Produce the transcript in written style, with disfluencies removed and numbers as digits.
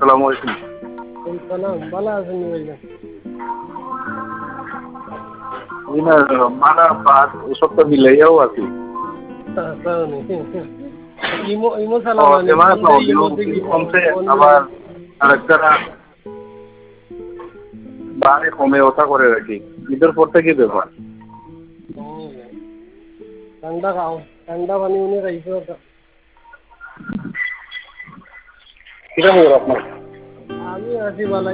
আসসালামু আলাইকুম। সালাম, ভালো আছেন ভাইজান? মানা ভাত ওসব তো মিলাইয়াও আছি। ইমো ইমো সালাম আনি এবার ফোন দে ইমো থেকে কমছে ফোন আবার আরেকটা বারে কমে ওঠা করে রাখি। ঈদের পর থেকে ব্যাপার। ঠান্ডা খাও, ঠান্ডা পানি উনি খাইছো। কিরকম আপনার? আমি আছি ভালো।